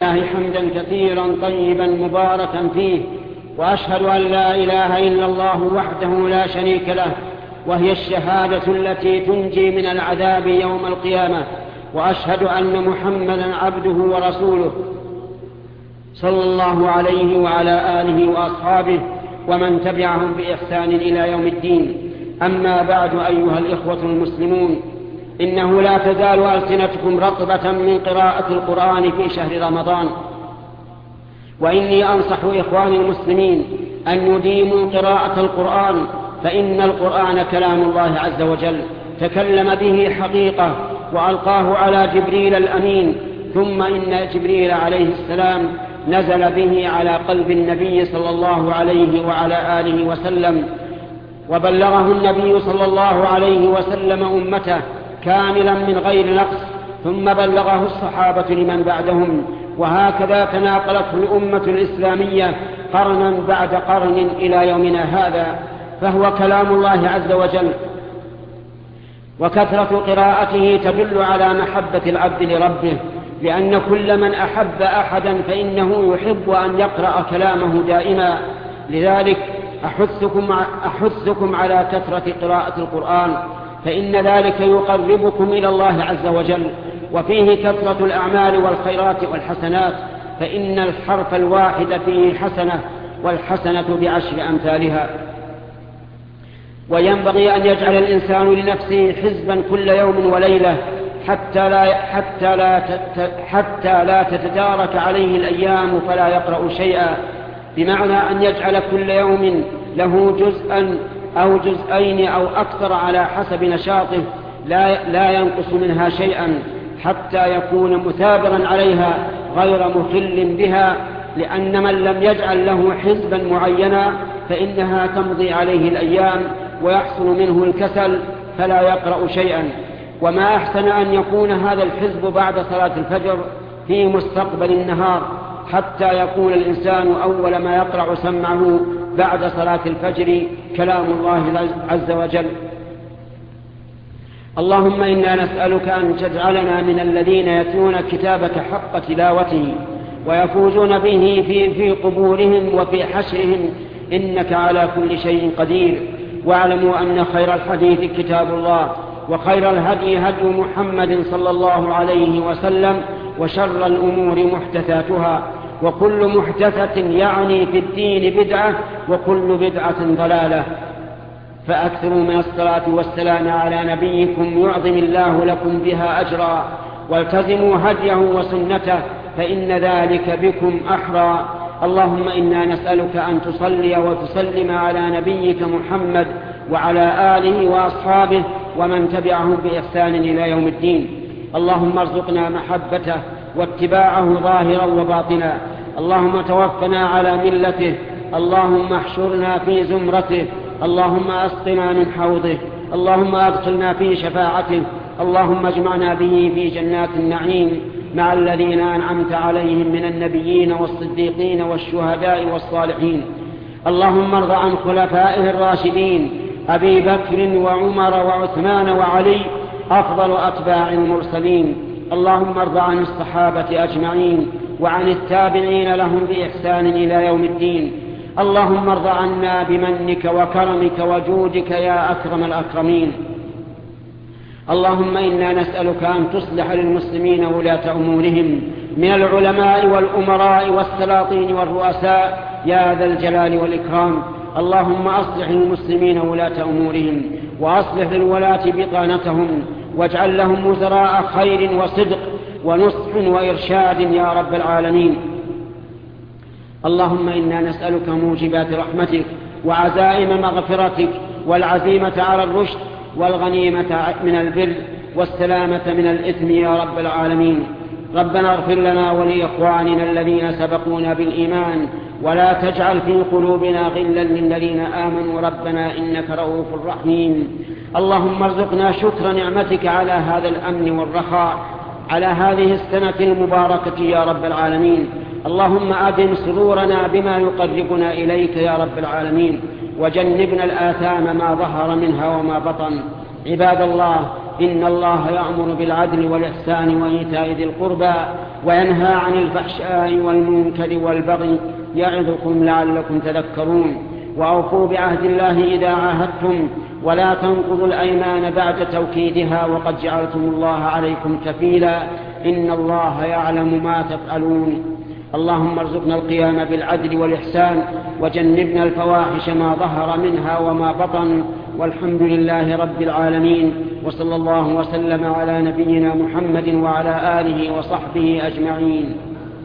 الله حمدا كثيرا طيبا مباركا فيه، وأشهد أن لا إله إلا الله وحده لا شريك له، وهي الشهادة التي تنجي من العذاب يوم القيامة. وأشهد أن محمدا عبده ورسوله صلى الله عليه وعلى آله وأصحابه ومن تبعهم بإحسان إلى يوم الدين. أما بعد، أيها الإخوة المسلمون، إنه لا تزال ألسنتكم رطبة من قراءة القرآن في شهر رمضان، وإني أنصح إخواني المسلمين أن يديموا قراءة القرآن، فإن القرآن كلام الله عز وجل تكلم به حقيقة وألقاه على جبريل الأمين، ثم إن جبريل عليه السلام نزل به على قلب النبي صلى الله عليه وعلى آله وسلم، وبلغه النبي صلى الله عليه وسلم أمته كاملا من غير نقص، ثم بلغه الصحابة لمن بعدهم، وهكذا تناقلته الأمة الإسلامية قرنا بعد قرن إلى يومنا هذا، فهو كلام الله عز وجل. وكثرة قراءته تدل على محبة العبد لربه، لأن كل من أحب أحدا فإنه يحب أن يقرأ كلامه دائما. لذلك أحثكم على كثرة قراءة القرآن، فإن ذلك يقربكم إلى الله عز وجل، وفيه كثرة الأعمال والخيرات والحسنات، فإن الحرف الواحد فيه حسنة، والحسنة بعشر أمثالها. وينبغي أن يجعل الإنسان لنفسه حزبا كل يوم وليلة حتى لا تتدارك عليه الأيام فلا يقرأ شيئا، بمعنى أن يجعل كل يوم له جزءا أو جزئين أو أكثر على حسب نشاطه، لا ينقص منها شيئا، حتى يكون مثابرا عليها غير مخل بها، لأن من لم يجعل له حزبا معينا فإنها تمضي عليه الأيام ويحصل منه الكسل فلا يقرأ شيئا. وما أحسن أن يكون هذا الحزب بعد صلاة الفجر في مستقبل النهار، حتى يكون الإنسان أول ما يقرأ سمعه بعد صلاة الفجر كلام الله عز وجل. اللهم إنا نسألك أن تجعلنا من الذين يتلون كتابك حق تلاوته ويفوزون به في قبورهم وفي حشرهم، إنك على كل شيء قدير. واعلموا أن خير الحديث كتاب الله، وخير الهدي هدي محمد صلى الله عليه وسلم، وشر الأمور محدثاتها، وكل محدثة يعني في الدين بدعة، وكل بدعة ضلالة. فأكثروا من الصلاة والسلام على نبيكم يعظم الله لكم بها أجرا، والتزموا هديه وسنته، فإن ذلك بكم أحرى. اللهم إنا نسألك أن تصلي وتسلم على نبيك محمد وعلى آله وأصحابه ومن تبعهم بإحسان إلى يوم الدين. اللهم ارزقنا محبته واتباعه ظاهرا وباطنا. اللهم توفنا على ملته. اللهم احشرنا في زمرته. اللهم أسقنا من حوضه. اللهم أدخلنا في شفاعته. اللهم اجمعنا به في جنات النعيم مع الذين أنعمت عليهم من النبيين والصديقين والشهداء والصالحين. اللهم ارض عن خلفائه الراشدين أبي بكر وعمر وعثمان وعلي أفضل أتباع المرسلين. اللهم ارض عن الصحابة أجمعين وعن التابعين لهم بإحسان إلى يوم الدين. اللهم ارض عنا بمنك وكرمك وجودك يا أكرم الأكرمين. اللهم إنا نسألك أن تصلح للمسلمين ولاة أمورهم من العلماء والأمراء والسلاطين والرؤساء يا ذا الجلال والإكرام. اللهم أصلح للمسلمين ولاة أمورهم، وأصلح للولاة بطانتهم، واجعل لهم وزراء خير وصدق ونصح وإرشاد يا رب العالمين. اللهم إنا نسألك موجبات رحمتك وعزائم مغفرتك والعزيمة على الرشد والغنيمة من البر والسلامة من الإثم يا رب العالمين. ربنا اغفر لنا ولإخواننا الذين سبقونا بالإيمان، ولا تجعل في قلوبنا غلا للذين آمنوا ربنا إنك رؤوف رحيم. اللهم ارزقنا شكر نعمتك على هذا الأمن والرخاء، على هذه السنة المباركة يا رب العالمين. اللهم أدم سرورنا بما يقربنا إليك يا رب العالمين، وجنبنا الآثام ما ظهر منها وما بطن. عباد الله، إن الله يأمر بالعدل والإحسان وإيتاء ذي القربى وينهى عن الفحشاء والمنكر والبغي يعظكم لعلكم تذكرون. وأوفوا بعهد الله إذا عاهدتم ولا تنقضوا الأيمان بعد توكيدها وقد جعلتم الله عليكم كفيلا إن الله يعلم ما تفعلون. اللهم ارزقنا القيام بالعدل والإحسان وجنبنا الفواحش ما ظهر منها وما بطن، والحمد لله رب العالمين، وصلى الله وسلم على نبينا محمد وعلى آله وصحبه أجمعين.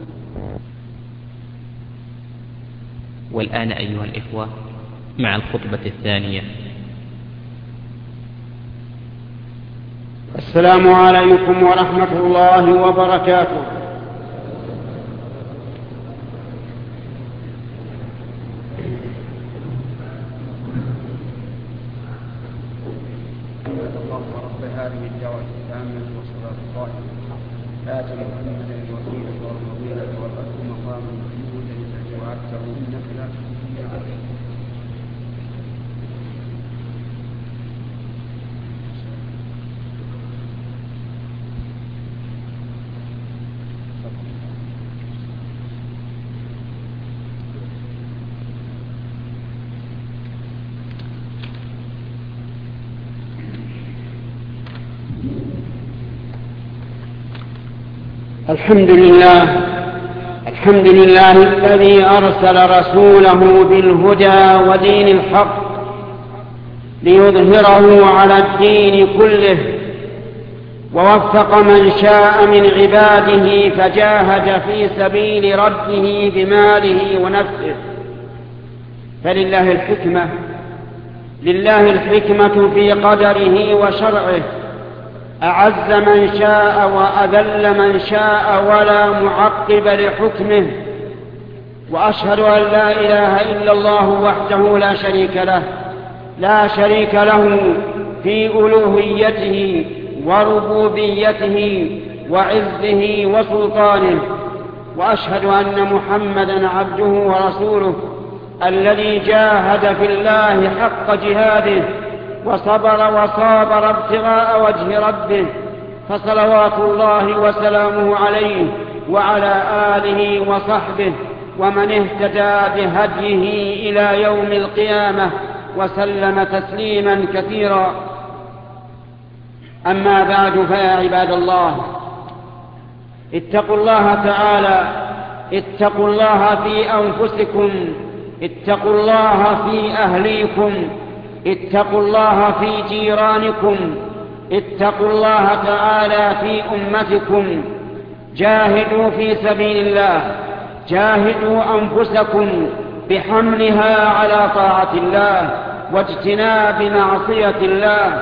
والآن أيها الإخوة مع الخطبة الثانية. السلام عليكم ورحمة الله وبركاته. هذه الدعوة التامة والصلاة القائمة آت محمدا الوسيلة والفضيلة وابعثه مقاما محمودا الذي وعدته إنك لا تخلف الميعاد. الحمد لله الذي أرسل رسوله بالهدى ودين الحق ليظهره على الدين كله، ووفق من شاء من عباده فجاهد في سبيل ربه بماله ونفسه. فلله الحكمة في قدره وشرعه، أعز من شاء وأذل من شاء ولا معقب لحكمه. وأشهد أن لا إله إلا الله وحده لا شريك له في ألوهيته وربوبيته وعزه وسلطانه. وأشهد أن محمدا عبده ورسوله الذي جاهد في الله حق جهاده وصبر وصابر ابتغاء وجه ربه، فصلوات الله وسلامه عليه وعلى آله وصحبه ومن اهتدى بهديه إلى يوم القيامة وسلم تسليما كثيرا. أما بعد، فيا عباد الله، اتقوا الله تعالى، اتقوا الله في أنفسكم، اتقوا الله في أهليكم، اتقوا الله في جيرانكم، اتقوا الله تعالى في أمتكم. جاهدوا في سبيل الله، جاهدوا أنفسكم بحملها على طاعة الله واجتناب معصية الله.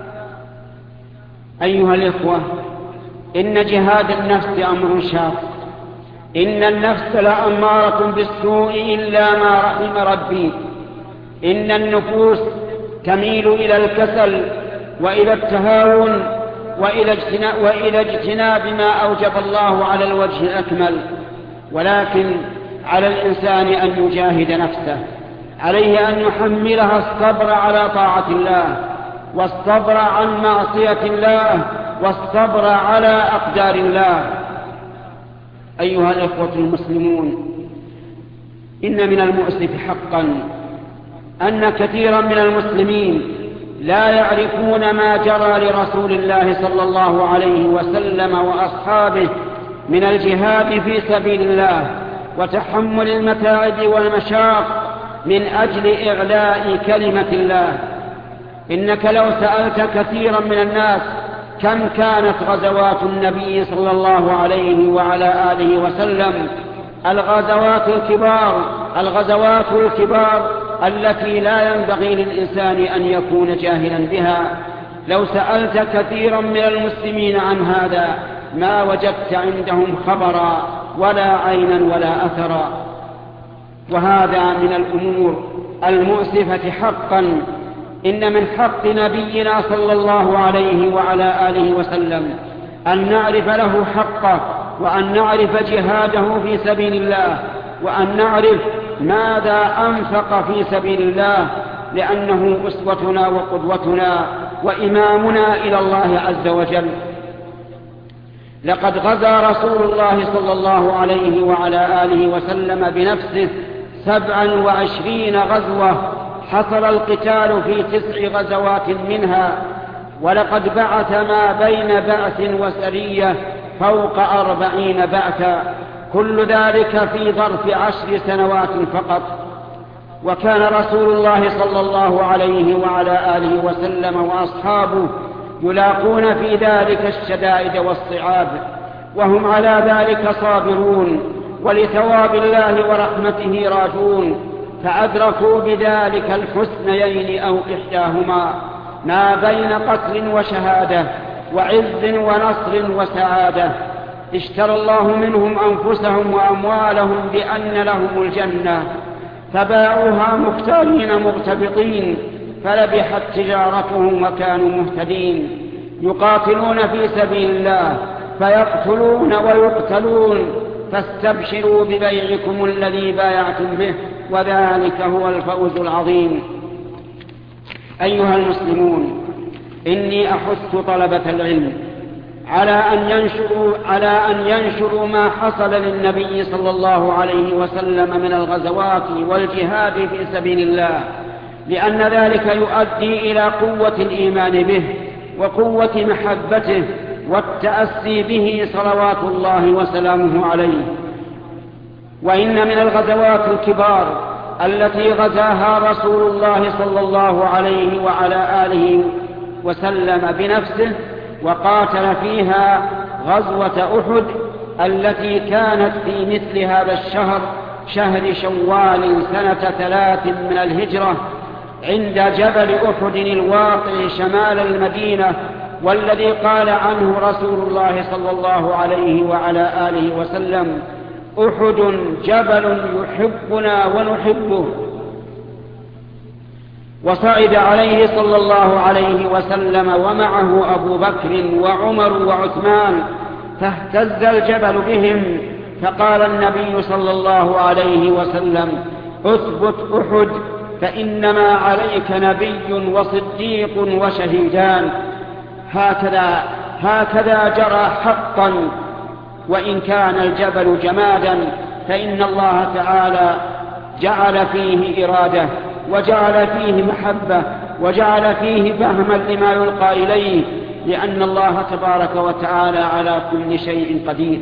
أيها الإخوة، إن جهاد النفس أمر شاق، إن النفس لأمارة بالسوء إلا ما رحم ربي. إن النفوس تميل إلى الكسل وإلى التهاون وإلى اجتناب ما أوجب الله على الوجه الأكمل. ولكن على الإنسان أن يجاهد نفسه، عليه أن يحملها الصبر على طاعة الله، والصبر عن معصية الله، والصبر على أقدار الله. أيها الإخوة المسلمون، إن من المؤسف حقا أن كثيرا من المسلمين لا يعرفون ما جرى لرسول الله صلى الله عليه وسلم وأصحابه من الجهاد في سبيل الله وتحمل المتاعب والمشاق من أجل إعلاء كلمة الله. إنك لو سألت كثيرا من الناس كم كانت غزوات النبي صلى الله عليه وعلى آله وسلم، الغزوات الكبار التي لا ينبغي للإنسان أن يكون جاهلا بها، لو سألت كثيرا من المسلمين عن هذا ما وجدت عندهم خبرا ولا عينا ولا أثرا. وهذا من الأمور المؤسفة حقا. إن من حق نبينا صلى الله عليه وعلى آله وسلم أن نعرف له حقه، وأن نعرف جهاده في سبيل الله، وأن نعرف ماذا أنفق في سبيل الله، لأنه أسوتنا وقدوتنا وإمامنا إلى الله عز وجل. لقد غزا رسول الله صلى الله عليه وعلى آله وسلم بنفسه 27 غزوة، حصل القتال في 9 غزوات منها، ولقد بعث ما بين بعث وسرية فوق 40 بعثا، كل ذلك في ظرف 10 سنوات فقط. وكان رسول الله صلى الله عليه وعلى آله وسلم وأصحابه يلاقون في ذلك الشدائد والصعاب، وهم على ذلك صابرون، ولثواب الله ورحمته راجون، فأدركوا بذلك الحسنيين أو إحداهما، ما بين قتل وشهادة، وعز ونصر وسعادة. اشترى الله منهم أنفسهم وأموالهم بأن لهم الجنة، فباعوها مختارين مغتبطين، فربحت تجارتهم وكانوا مهتدين. يقاتلون في سبيل الله فيقتلون ويقتلون، فاستبشروا ببيعكم الذي بايعتم به، وذلك هو الفوز العظيم. أيها المسلمون، إني أحث طلبة العلم على أن ينشروا ما حصل للنبي صلى الله عليه وسلم من الغزوات والجهاد في سبيل الله، لأن ذلك يؤدي إلى قوة الإيمان به وقوة محبته والتأسي به صلوات الله وسلامه عليه. وإن من الغزوات الكبار التي غزاها رسول الله صلى الله عليه وعلى آله وسلم بنفسه وقاتل فيها غزوة أحد، التي كانت في مثل هذا الشهر، شهر شوال سنة 3 من الهجرة، عند جبل أحد الواقع شمال المدينة، والذي قال عنه رسول الله صلى الله عليه وعلى آله وسلم: أحد جبل يحبنا ونحبه. وصعد عليه صلى الله عليه وسلم ومعه أبو بكر وعمر وعثمان، فاهتز الجبل بهم، فقال النبي صلى الله عليه وسلم: اثبت أحد، فإنما عليك نبي وصديق وشهيدان. هكذا جرى حقا، وإن كان الجبل جمادا فإن الله تعالى جعل فيه إرادة، وجعل فيه محبة، وجعل فيه فهما لما يلقى إليه، لأن الله تبارك وتعالى على كل شيء قدير.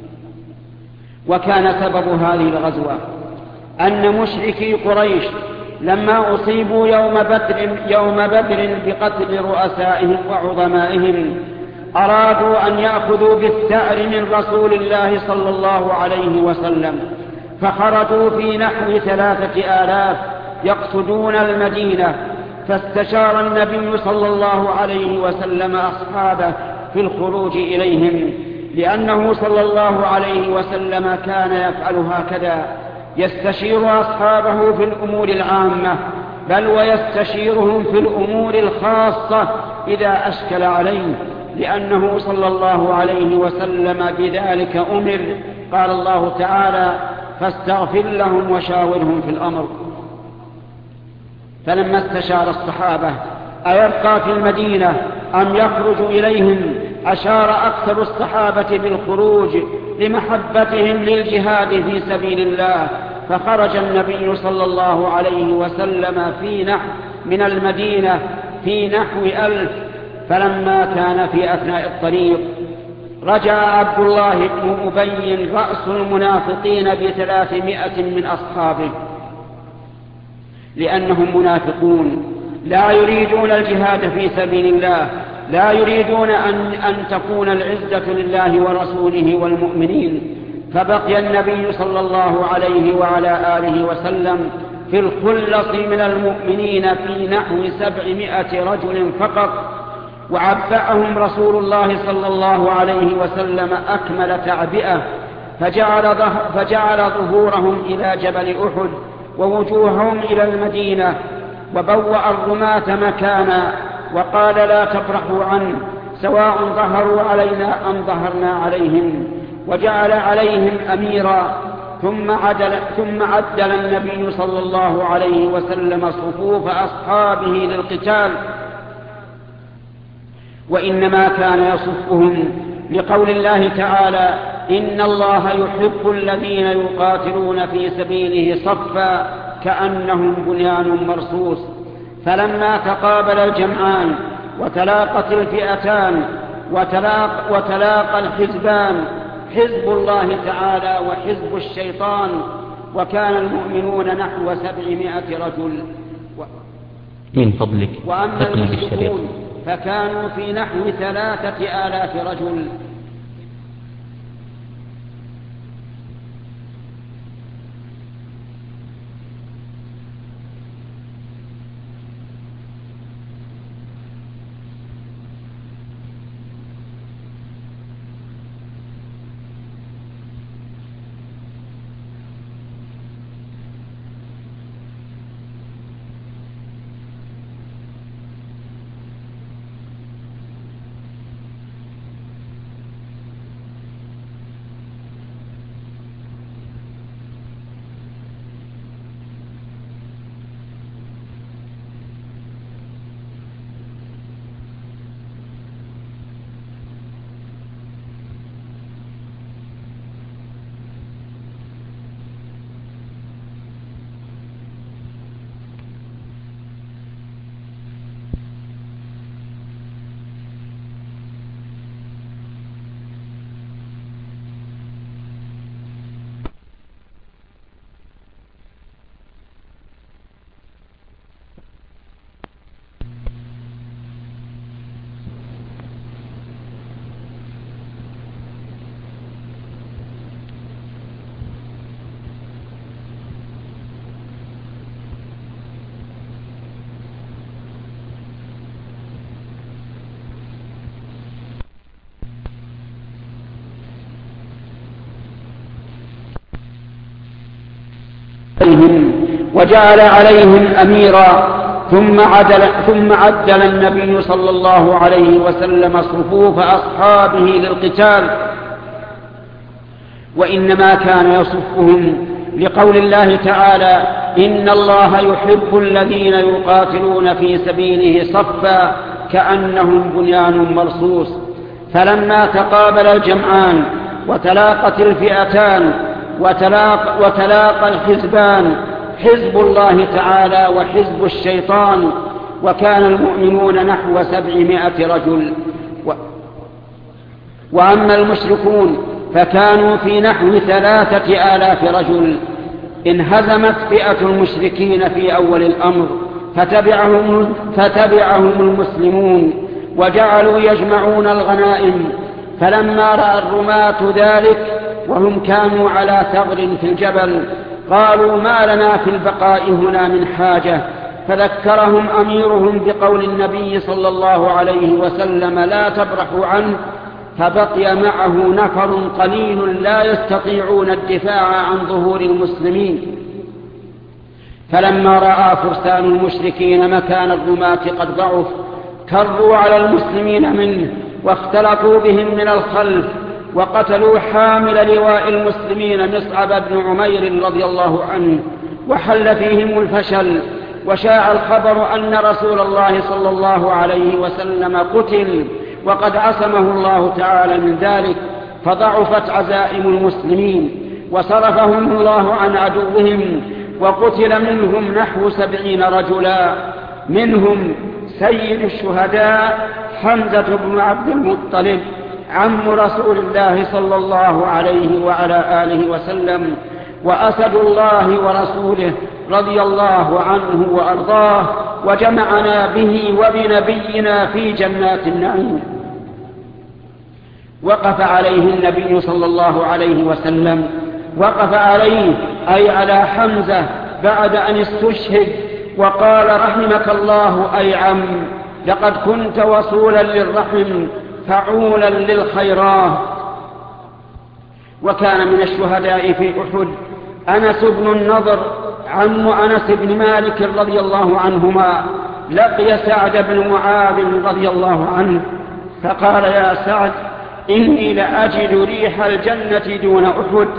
وكان سبب هذه الغزوة أن مشركي قريش لما أصيبوا يوم بدر بقتل رؤسائهم وعظمائهم، أرادوا أن يأخذوا بالثأر من رسول الله صلى الله عليه وسلم، فخرجوا في نحو 3000 يقصدون المدينة، فاستشار النبي صلى الله عليه وسلم أصحابه في الخروج إليهم، لأنه صلى الله عليه وسلم كان يفعل هكذا، يستشير أصحابه في الأمور العامة، بل ويستشيرهم في الأمور الخاصة إذا أشكل عليه، لأنه صلى الله عليه وسلم بذلك أمر. قال الله تعالى: فاستغفر لهم وشاورهم في الأمر. فلما استشار الصحابة أيبقى في المدينة أم يخرج إليهم، أشار أكثر الصحابة بالخروج لمحبتهم للجهاد في سبيل الله، فخرج النبي صلى الله عليه وسلم من المدينة في نحو 1000. فلما كان في أثناء الطريق رجع عبد الله بن أبي رأس المنافقين ب300 من أصحابه، لأنهم منافقون لا يريدون الجهاد في سبيل الله، لا يريدون أن تكون العزة لله ورسوله والمؤمنين. فبقي النبي صلى الله عليه وعلى آله وسلم في الخلص من المؤمنين في نحو 700 رجل فقط، وعبأهم رسول الله صلى الله عليه وسلم أكمل تعبئة، فجعل ظهورهم إلى جبل أحد ووجوههم إلى المدينة، وبوأ الرماة مكانا، وقال: لا تبرحوا عنه، سواء ظهروا علينا أم ظهرنا عليهم. وجعل عليهم أميرا، ثم عدل النبي صلى الله عليه وسلم صفوف أصحابه للقتال، وإنما كان يصفهم لقول الله تعالى: إن الله يحب الذين يقاتلون في سبيله صفا كأنهم بنيان مرصوص. فلما تقابل الجمعان وتلاقت الفئتان وتلاقى الحزبان، حزب الله تعالى وحزب الشيطان، وكان المؤمنون نحو 700 رجل. من فضلك وأما المشركون فكانوا في نحو 3000 رجل. وجعل عليهم أميرا، ثم عدل النبي صلى الله عليه وسلم صفوف أصحابه للقتال. وإنما كان يصفهم لقول الله تعالى: إن الله يحب الذين يقاتلون في سبيله صفا كأنهم بنيان مرصوص. فلما تقابل الجمعان وتلاقت الفئتان وتلاقى الحزبان، حزب الله تعالى وحزب الشيطان، وكان المؤمنون نحو 700 رجل. وأما المشركون فكانوا في نحو 3000 رجل. انهزمت فئة المشركين في أول الأمر فتبعهم المسلمون وجعلوا يجمعون الغنائم. فلما رأى الرماة ذلك وهم كانوا على ثغر في الجبل قالوا: ما لنا في البقاء هنا من حاجة. فذكرهم أميرهم بقول النبي صلى الله عليه وسلم: لا تبرحوا عنه. فبقي معه نفر قليل لا يستطيعون الدفاع عن ظهور المسلمين. فلما رأى فرسان المشركين مكان الرماة قد ضعف كروا على المسلمين منه واختلطوا بهم من الخلف، وقتلوا حامل لواء المسلمين مصعب بن عمير رضي الله عنه، وحل فيهم الفشل. وشاع الخبر أن رسول الله صلى الله عليه وسلم قتل، وقد عصمه الله تعالى من ذلك، فضعفت عزائم المسلمين وصرفهم الله عن عدوهم، وقتل منهم نحو 70 رجلا، منهم سيد الشهداء حمزة بن عبد المطلب عم رسول الله صلى الله عليه وعلى آله وسلم، وأسد الله ورسوله رضي الله عنه وأرضاه، وجمعنا به وبنبينا في جنات النعيم. وقف عليه النبي صلى الله عليه وسلم، وقف عليه أي على حمزة بعد أن استشهد، وقال: رحمك الله أي عم، لقد كنت وصولا للرحم فعولا للخيرات. وكان من الشهداء في أحد أنس بن النضر عم أنس بن مالك رضي الله عنهما، لقي سعد بن معاذ رضي الله عنه فقال: يا سعد، إني لأجد ريح الجنة دون أحد.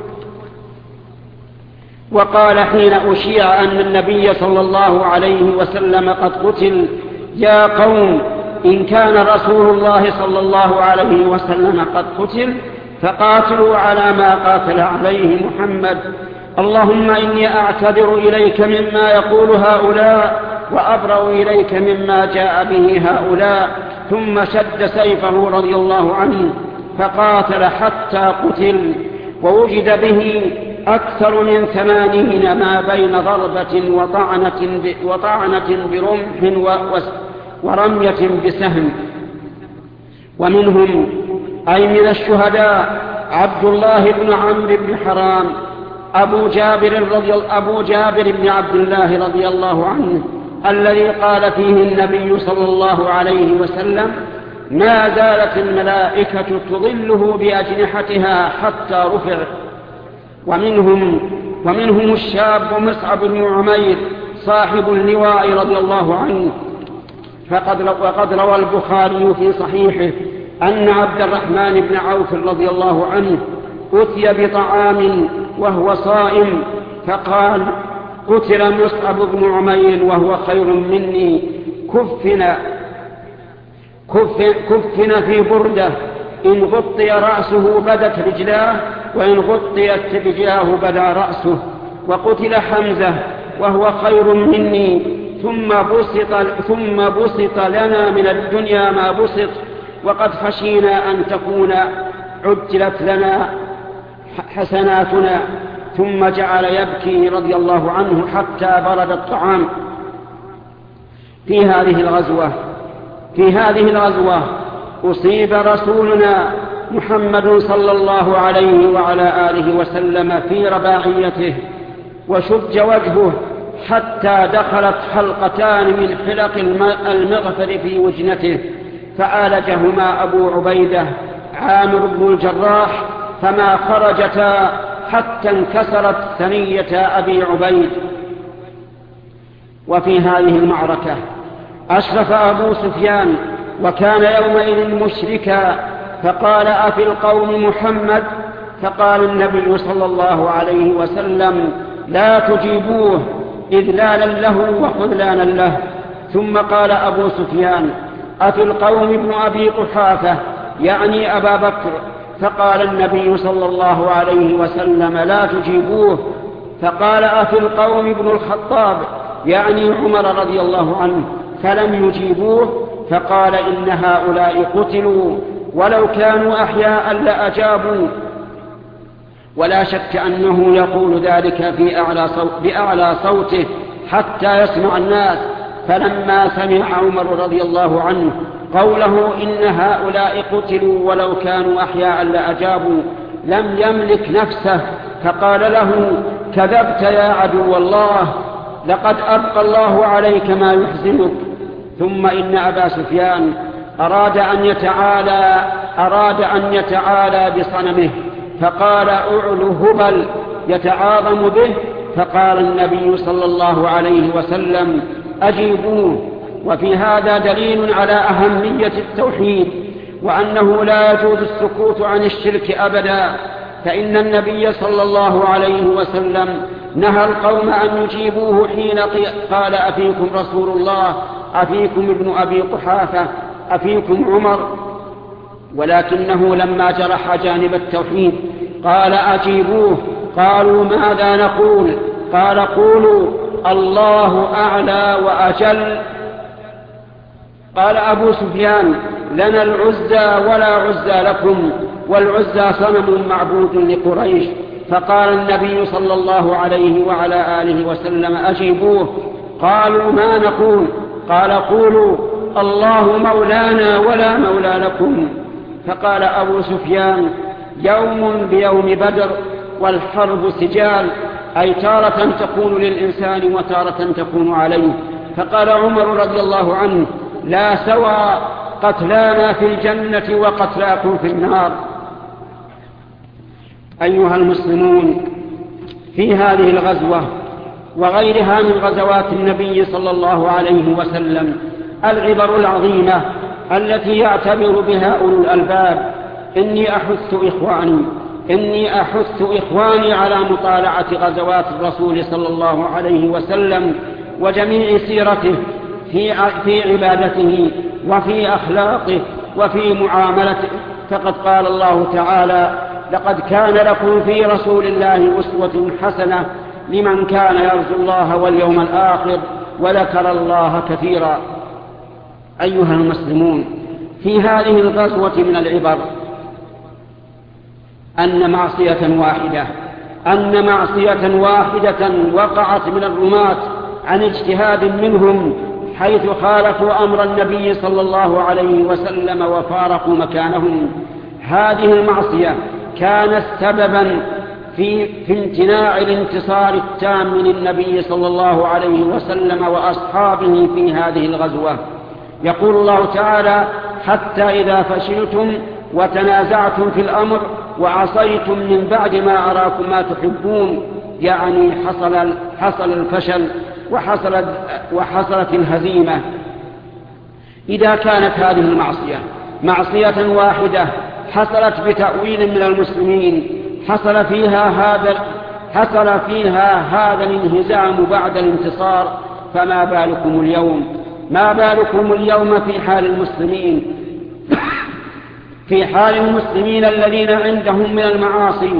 وقال حين أشيع أن النبي صلى الله عليه وسلم قد قتل: يا قوم، إن كان رسول الله صلى الله عليه وسلم قد قتل فقاتلوا على ما قاتل عليه محمد. اللهم إني أعتذر إليك مما يقول هؤلاء وأبرأ إليك مما جاء به هؤلاء. ثم شد سيفه رضي الله عنه فقاتل حتى قتل، ووجد به أكثر من 80 ما بين ضربة وطعنة برمح ورمية بسهم. ومنهم أي من الشهداء عبد الله بن عمرو بن حرام أبو جابر بن عبد الله رضي الله عنه، الذي قال فيه النبي صلى الله عليه وسلم: ما زالت الملائكة تظله بأجنحتها حتى رفع. ومنهم الشاب مصعب بن عمير صاحب اللواء رضي الله عنه، وقد روى البخاري في صحيحه أن عبد الرحمن بن عوف رضي الله عنه أتي بطعام وهو صائم فقال: قتل مصعب بن عمير وهو خير مني، كفن في بردة، إن غطي رأسه بدت رجلاه، وإن غطيت رجلاه بدا رأسه. وقتل حمزة وهو خير مني، ثم بسط لنا من الدنيا ما بسط، وقد خشينا أن تكون عجلت لنا حسناتنا. ثم جعل يبكي رضي الله عنه حتى برد الطعام. في هذه الغزوة أصيب رسولنا محمد صلى الله عليه وعلى آله وسلم في رباعيته، وشج وجهه حتى دخلت حلقتان من حلق المغفر في وجنته، فعالجهما أبو عبيدة عامر بن الجراح، فما خرجتا حتى انكسرت ثنية أبي عبيد. وفي هذه المعركة أشرف أبو سفيان، وكان يومئذ مشركا، فقال: أفي القوم محمد؟ فقال النبي صلى الله عليه وسلم: لا تجيبوه، إذلالا له وخذلانا له. ثم قال أبو سفيان: أفي القوم ابن أبي قحافة، يعني أبا بكر؟ فقال النبي صلى الله عليه وسلم: لا تجيبوه. فقال: أفي القوم ابن الخطاب، يعني عمر رضي الله عنه؟ فلم يجيبوه. فقال: إن هؤلاء قتلوا، ولو كانوا أحياء لأجابوا. ولا شك أنه يقول ذلك بأعلى صوته حتى يسمع الناس. فلما سمع عمر رضي الله عنه قوله: إن هؤلاء قتلوا ولو كانوا أحياء لأجابوا، لم يملك نفسه، فقال له: كذبت يا عدو الله، لقد أبقى الله عليك ما يحزنك. ثم إن أبا سفيان أراد أن يتعالى بصنمه، فقال: أعلو هبل يتعاظم به. فقال النبي صلى الله عليه وسلم: أجيبوه. وفي هذا دليل على أهمية التوحيد، وأنه لا يجوز السكوت عن الشرك أبدا، فإن النبي صلى الله عليه وسلم نهى القوم أن يجيبوه حين قال: أفيكم رسول الله؟ أفيكم ابن أبي قحافة؟ أفيكم عمر؟ ولكنه لما جرح جانب التوحيد قال: أجيبوه. قالوا: ماذا نقول؟ قال: قولوا: الله أعلى وأجل. قال أبو سفيان: لنا العزى ولا عزى لكم، والعزى صنم معبود لقريش. فقال النبي صلى الله عليه وعلى آله وسلم: أجيبوه. قالوا: ما نقول؟ قال: قولوا: الله مولانا ولا مولى لكم. فقال أبو سفيان: يوم بيوم بدر، والحرب سجال، أي تارة تكون للإنسان وتارة تكون عليه. فقال عمر رضي الله عنه: لا سوى، قتلانا في الجنة وقتلاكم في النار. أيها المسلمون، في هذه الغزوة وغيرها من غزوات النبي صلى الله عليه وسلم العبر العظيمة التي يعتبر بها أولو الألباب. إني أحث إخواني على مطالعة غزوات الرسول صلى الله عليه وسلم وجميع سيرته في عبادته وفي أخلاقه وفي معاملته. فقد قال الله تعالى: لقد كان لكم في رسول الله أسوة حسنة لمن كان يرجو الله واليوم الآخر وذكر الله كثيرا. أيها المسلمون، في هذه الغزوة من العبر أن معصية واحدة وقعت من الرماة عن اجتهاد منهم، حيث خالفوا أمر النبي صلى الله عليه وسلم وفارقوا مكانهم. هذه المعصية كانت سببا في امتناع الانتصار التام للنبي صلى الله عليه وسلم وأصحابه في هذه الغزوة. يقول الله تعالى: حتى إذا فشلتم وتنازعتم في الأمر وعصيتم من بعد ما أراكم ما تحبون، يعني حصل الفشل وحصلت الهزيمة. إذا كانت هذه المعصية معصية واحدة حصلت بتأويل من المسلمين، حصل فيها هذا الانهزام بعد الانتصار، فما بالكم اليوم في حال المسلمين الذين عندهم من المعاصي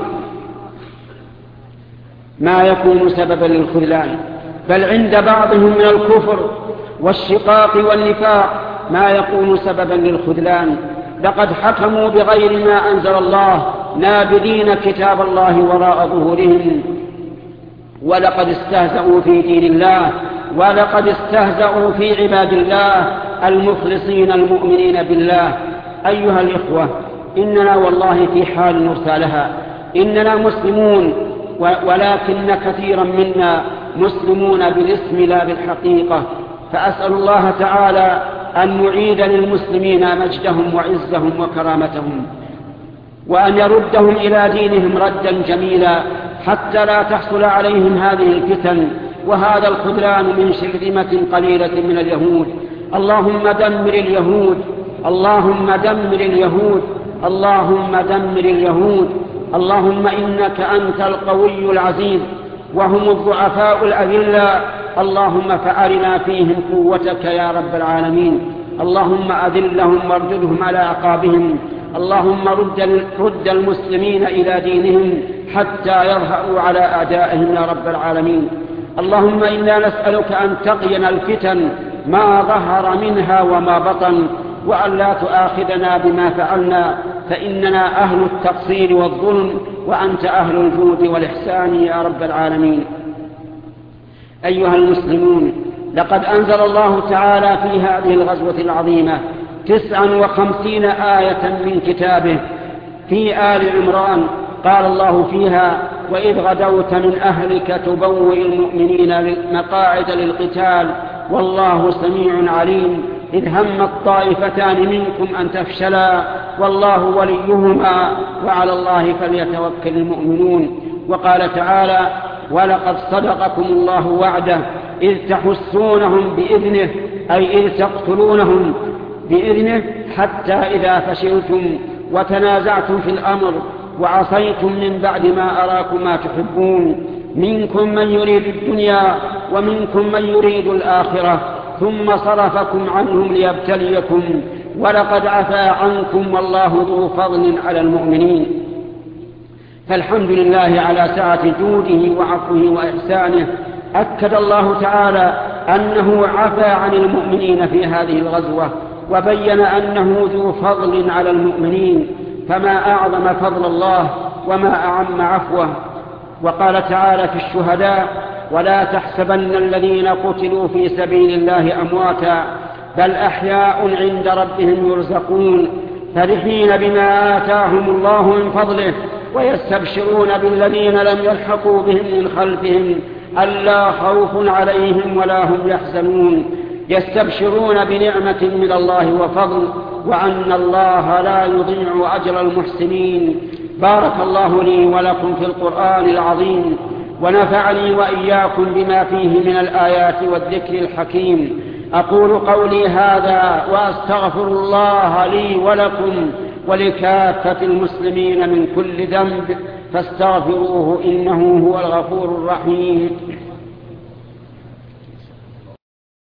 ما يكون سببا للخذلان، بل عند بعضهم من الكفر والشقاق والنفاق ما يكون سببا للخذلان. لقد حكموا بغير ما أنزل الله، نابذين كتاب الله وراء ظهورهم، ولقد استهزأوا في دين الله، ولقد استهزأوا في عباد الله المخلصين المؤمنين بالله. أيها الإخوة، إننا والله في حال نرثى لها. إننا مسلمون، ولكن كثيرا منا مسلمون بالاسم لا بالحقيقة. فأسأل الله تعالى أن يعيد للمسلمين مجدهم وعزهم وكرامتهم، وأن يردهم إلى دينهم ردا جميلا، حتى لا تحصل عليهم هذه الفتن وهذا الخذلان من شرذمة قليلة من اليهود. اللهم دمر اليهود، اللهم دمر اليهود، اللهم دمر اليهود. اللهم إنك أنت القوي العزيز وهم الضعفاء الأذلاء، اللهم فأرنا فيهم قوتك يا رب العالمين. اللهم أذلهم وارددهم على أعقابهم. اللهم رد المسلمين إلى دينهم حتى يظهروا على أعدائهم يا رب العالمين. اللهم إنا نسألك أن تقينا الفتن ما ظهر منها وما بطن، وأن لا تؤاخذنا بما فعلنا، فإننا أهل التقصير والظلم، وأنت أهل الجود والإحسان يا رب العالمين. أيها المسلمون، لقد أنزل الله تعالى في هذه الغزوة العظيمة 59 آية من كتابه. في آل عمران قال الله فيها: وإذ غدوت من أهلك تبوئ المؤمنين مقاعد للقتال والله سميع عليم، إذ همت طائفتان منكم أن تفشلا والله وليهما وعلى الله فليتوكل المؤمنون. وقال تعالى: ولقد صدقكم الله وعده إذ تحسونهم بإذنه، أي إذ تقتلونهم بإذنه، حتى إذا فشلتم وتنازعتم في الأمر وعصيتم من بعد ما أراكم ما تحبون، منكم من يريد الدنيا ومنكم من يريد الآخرة، ثم صرفكم عنهم ليبتليكم، ولقد عفا عنكم والله ذو فضل على المؤمنين. فالحمد لله على سعة جوده وعفوه وإحسانه. أكد الله تعالى أنه عفا عن المؤمنين في هذه الغزوة، وبين أنه ذو فضل على المؤمنين، فما أعظم فضل الله وما أعم عفوه. وقال تعالى في الشهداء: ولا تحسبن الذين قتلوا في سبيل الله أمواتا بل أحياء عند ربهم يرزقون، فرحين بما آتاهم الله من فضله، ويستبشرون بالذين لم يلحقوا بهم من خلفهم ألا خوف عليهم ولا هم يحزنون، يستبشرون بنعمة من الله وفضل، وأن الله لا يضيع أجر المحسنين. بارك الله لي ولكم في القرآن العظيم، ونفعني وإياكم بما فيه من الآيات والذكر الحكيم. أقول قولي هذا وأستغفر الله لي ولكم ولكافة المسلمين من كل ذنب، فاستغفروه إنه هو الغفور الرحيم.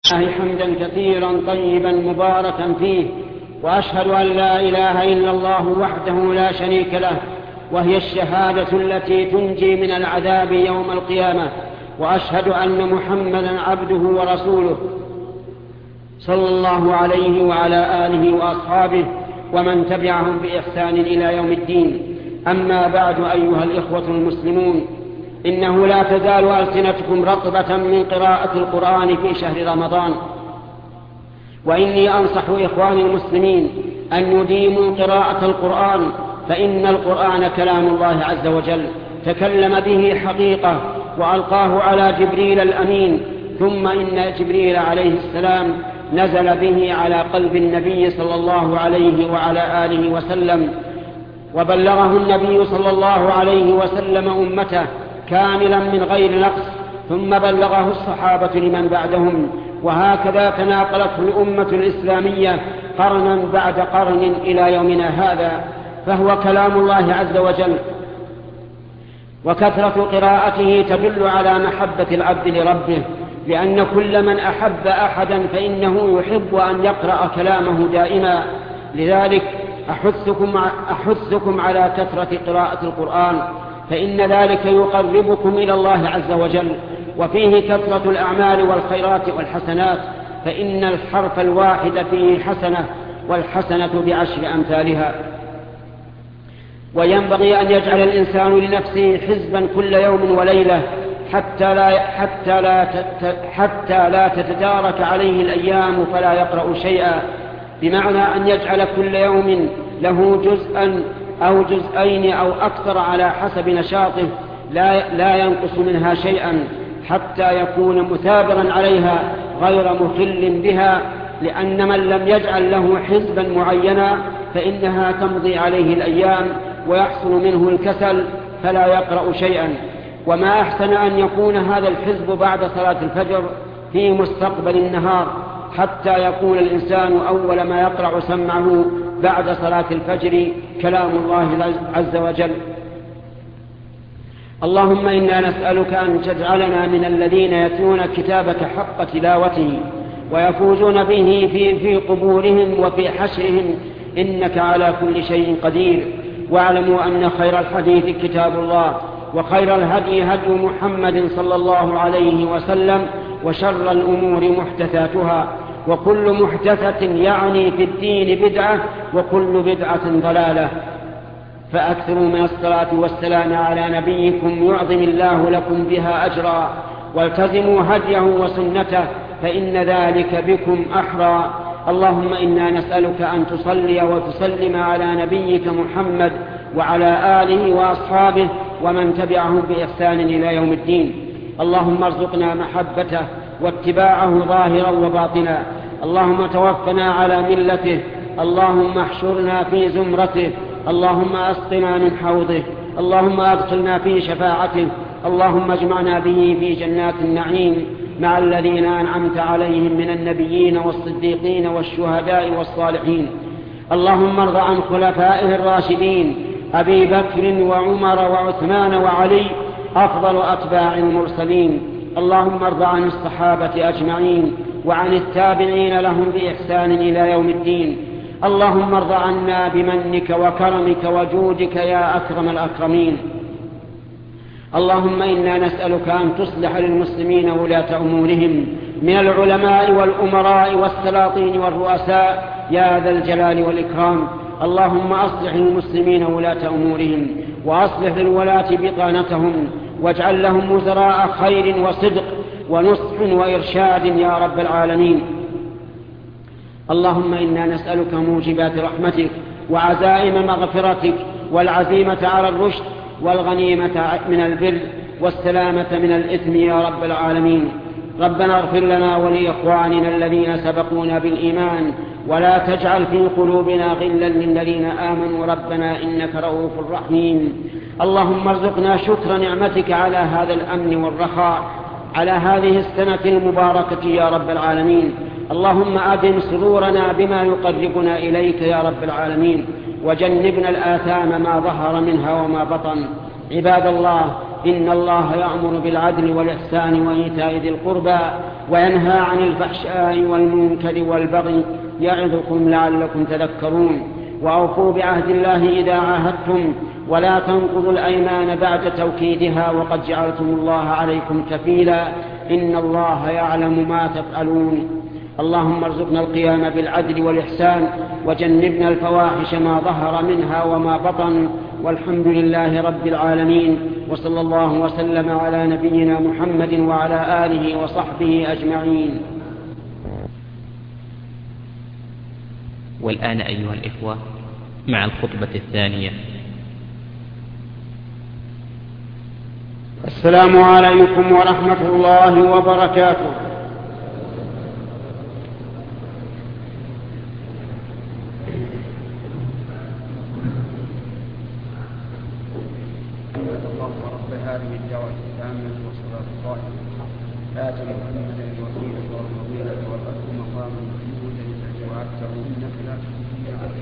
حمدا كثيرا طيبا مباركا فيه، وأشهد أن لا إله إلا الله وحده لا شريك له، وهي الشهادة التي تنجي من العذاب يوم القيامة. وأشهد أن محمدا عبده ورسوله صلى الله عليه وعلى آله وأصحابه ومن تبعهم بإحسان إلى يوم الدين. أما بعد، أيها الإخوة المسلمون، إنه لا تزال ألسنتكم رطبة من قراءة القرآن في شهر رمضان، وإني أنصح إخواني المسلمين أن يديموا قراءة القرآن، فإن القرآن كلام الله عز وجل تكلم به حقيقة وألقاه على جبريل الأمين، ثم إن جبريل عليه السلام نزل به على قلب النبي صلى الله عليه وعلى آله وسلم، وبلغه النبي صلى الله عليه وسلم أمته كاملا من غير نقص، ثم بلغه الصحابة لمن بعدهم، وهكذا تناقلته الأمة الإسلامية قرنا بعد قرن إلى يومنا هذا، فهو كلام الله عز وجل. وكثرة قراءته تدل على محبة العبد لربه، لأن كل من أحب أحدا فإنه يحب أن يقرأ كلامه دائما. لذلك أحثكم على كثرة قراءة القرآن، فإن ذلك يقربكم إلى الله عز وجل، وفيه كثرة الأعمال والخيرات والحسنات، فإن الحرف الواحد فيه حسنة، والحسنة بعشر أمثالها. وينبغي أن يجعل الإنسان لنفسه حزبا كل يوم وليلة حتى لا تتدارك عليه الأيام فلا يقرأ شيئا، بمعنى أن يجعل كل يوم له جزءا أو جزئين أو أكثر على حسب نشاطه، لا ينقص منها شيئا، حتى يكون مثابرا عليها غير مخل بها، لأن من لم يجعل له حزبا معينا فإنها تمضي عليه الأيام ويحصل منه الكسل فلا يقرأ شيئا. وما أحسن أن يكون هذا الحزب بعد صلاة الفجر في مستقبل النهار، حتى يكون الإنسان أول ما يقرأ سمعه بعد صلاة الفجر كلام الله عز وجل. اللهم إنا نسألك أن تجعلنا من الذين يتلون كتابك حق تلاوته ويفوزون به في قبورهم وفي حشرهم، إنك على كل شيء قدير. واعلموا أن خير الحديث كتاب الله، وخير الهدي هدي محمد صلى الله عليه وسلم، وشر الأمور محدثاتها، وكل محدثة يعني في الدين بدعة، وكل بدعة ضلالة. فأكثروا من الصلاة والسلام على نبيكم يعظم الله لكم بها أجرا، والتزموا هديه وسنته، فإن ذلك بكم أحرى. اللهم إنا نسألك أن تصلي وتسلم على نبيك محمد وعلى آله وأصحابه ومن تبعهم بإحسان إلى يوم الدين. اللهم ارزقنا محبته واتباعه ظاهرا وباطنا. اللهم توفنا على ملته. اللهم احشرنا في زمرته. اللهم أسقنا من حوضه. اللهم أدخلنا في شفاعته. اللهم اجمعنا به في جنات النعيم مع الذين أنعمت عليهم من النبيين والصديقين والشهداء والصالحين. اللهم ارض عن خلفائه الراشدين أبي بكر وعمر وعثمان وعلي أفضل أتباع المرسلين. اللهم ارض عن الصحابة أجمعين وعن التابعين لهم بإحسان إلى يوم الدين. اللهم ارض عنا بمنك وكرمك وجودك يا أكرم الأكرمين. اللهم إنا نسألك أن تصلح للمسلمين ولاة أمورهم من العلماء والأمراء والسلاطين والرؤساء يا ذا الجلال والإكرام. اللهم أصلح للمسلمين ولاة أمورهم، وأصلح للولاة بطانتهم، واجعل لهم وزراء خير وصدق ونصح وإرشاد يا رب العالمين. اللهم إنا نسألك موجبات رحمتك وعزائم مغفرتك والعزيمة على الرشد والغنيمة من البر والسلامة من الإثم يا رب العالمين. ربنا اغفر لنا ولإخواننا الذين سبقونا بالإيمان، ولا تجعل في قلوبنا غلا للذين آمنوا ربنا إنك رؤوف رحيم. اللهم ارزقنا شكر نعمتك على هذا الأمن والرخاء، على هذه السنة المباركة يا رب العالمين. اللهم أدم سرورنا بما يقربنا إليك يا رب العالمين، وجنبنا الآثام ما ظهر منها وما بطن. عباد الله، إن الله يأمر بالعدل والإحسان وإيتاء ذي القربى وينهى عن الفحشاء والمنكر والبغي يعظكم لعلكم تذكرون. وأوفوا بعهد الله إذا عاهدتم ولا تنقضوا الأيمان بعد توكيدها وقد جعلتم الله عليكم كفيلا إن الله يعلم ما تفعلون. اللهم ارزقنا القيام بالعدل والإحسان وجنبنا الفواحش ما ظهر منها وما بطن، والحمد لله رب العالمين، وصلى الله وسلم على نبينا محمد وعلى آله وصحبه أجمعين. والآن أيها الإخوة مع الخطبة الثانية. السلام عليكم ورحمة الله وبركاته. هذه الدعوة التامة والصلاة القائمة آت محمدا الوسيلة والفضيلة وابعثه مقاما محمودا الذي وعدته إنك لا تخلف الميعاد.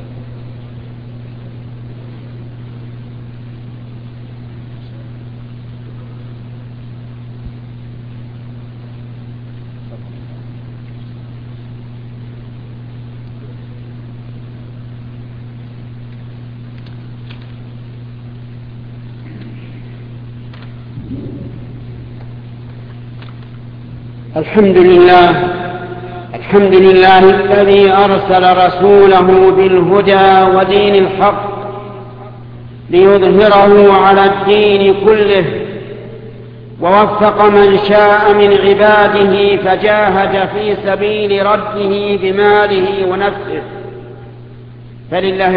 الحمد لله الذي أرسل رسوله بالهدى ودين الحق ليظهره على الدين كله، ووفق من شاء من عباده فجاهد في سبيل ربه بماله ونفسه. فلله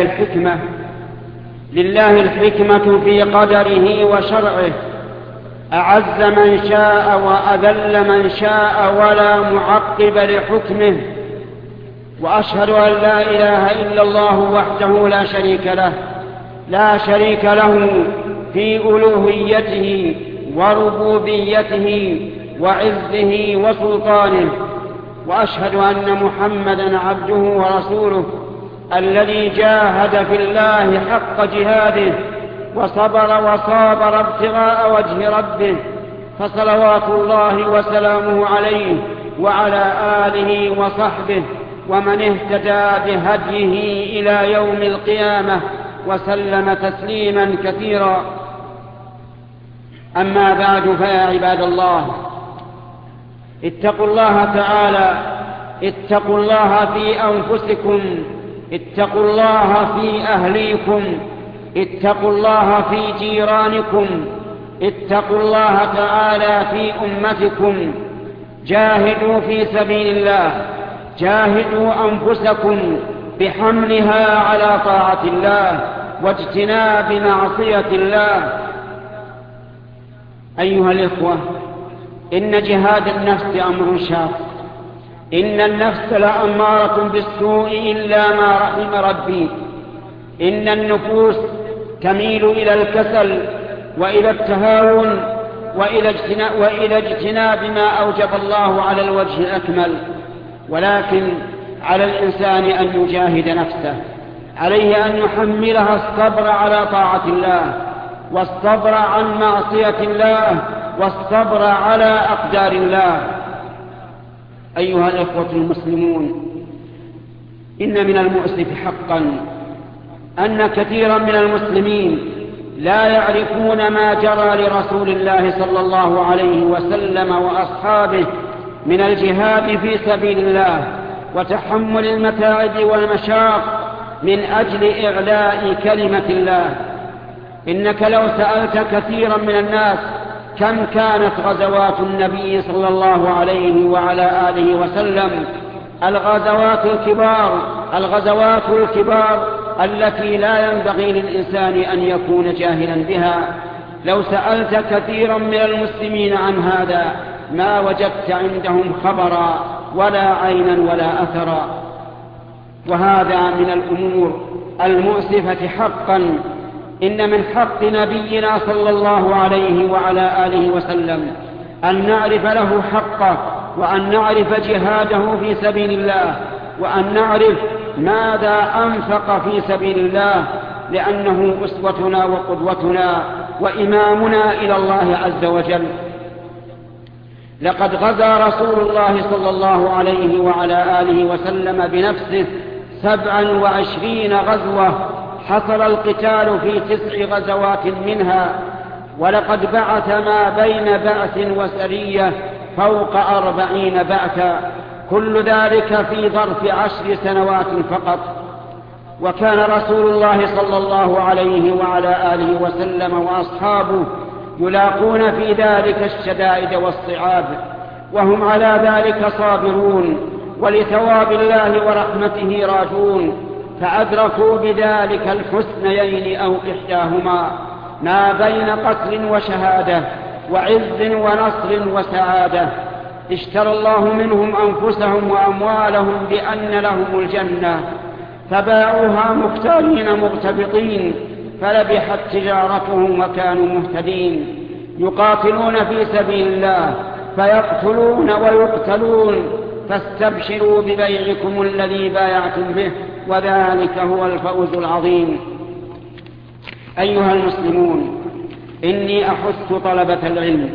الحكمة في قدره وشرعه، أعز من شاء وأذل من شاء ولا معقب لحكمه. وأشهد أن لا إله إلا الله وحده لا شريك له في ألوهيته وربوبيته وعزه وسلطانه. وأشهد أن محمدًا عبده ورسوله الذي جاهد في الله حق جهاده وصبر وصابر ابتغاء وجه ربه، فصلوات الله وسلامه عليه وعلى آله وصحبه ومن اهتدى بهديه إلى يوم القيامة وسلم تسليما كثيرا. أما بعد، فيا عباد الله، اتقوا الله تعالى، اتقوا الله في أنفسكم، اتقوا الله في أهليكم، اتقوا الله في جيرانكم، اتقوا الله تعالى في أمتكم. جاهدوا في سبيل الله، جاهدوا أنفسكم بحملها على طاعة الله واجتناب معصية الله. أيها الإخوة، إن جهاد النفس أمر شاق. إن النفس لأمارة بالسوء إلا ما رحم ربي. إن النفوس تميل إلى الكسل وإلى التهاون وإلى اجتناب ما أوجب الله على الوجه الأكمل. ولكن على الإنسان أن يجاهد نفسه، عليه أن يحملها الصبر على طاعة الله، والصبر عن معصية الله، والصبر على أقدار الله. أيها الإخوة المسلمون، إن من المؤسف حقا أن كثيرا من المسلمين لا يعرفون ما جرى لرسول الله صلى الله عليه وسلم وأصحابه من الجهاد في سبيل الله وتحمل المتاعب والمشاق من أجل إعلاء كلمة الله. إنك لو سألت كثيرا من الناس كم كانت غزوات النبي صلى الله عليه وعلى آله وسلم، الغزوات الكبار التي لا ينبغي للإنسان أن يكون جاهلا بها، لو سألت كثيرا من المسلمين عن هذا ما وجدت عندهم خبرا ولا عينا ولا أثرا. وهذا من الأمور المؤسفة حقا. إن من حق نبينا صلى الله عليه وعلى آله وسلم أن نعرف له حقه، وأن نعرف جهاده في سبيل الله، وأن نعرف ماذا أنفق في سبيل الله، لأنه أسوتنا وقدوتنا وإمامنا إلى الله عز وجل. لقد غزا رسول الله صلى الله عليه وعلى آله وسلم بنفسه 27 غزوة، حصل القتال في 9 غزوات منها، ولقد بعث ما بين بعث وسرية فوق 40 بعثا، كل ذلك في ظرف 10 سنوات فقط. وكان رسول الله صلى الله عليه وعلى آله وسلم وأصحابه يلاقون في ذلك الشدائد والصعاب، وهم على ذلك صابرون، ولثواب الله ورحمته راجون، فأدركوا بذلك الحسنيين أو إحداهما، ما بين قتل وشهادة، وعز ونصر وسعادة. اشترى الله منهم أنفسهم وأموالهم بأن لهم الجنة، فباعوها مختارين مغتبطين، فربحت تجارتهم وكانوا مهتدين. يقاتلون في سبيل الله فيقتلون ويقتلون، فاستبشروا ببيعكم الذي بايعتم به، وذلك هو الفوز العظيم. أيها المسلمون، إني أحث طلبة العلم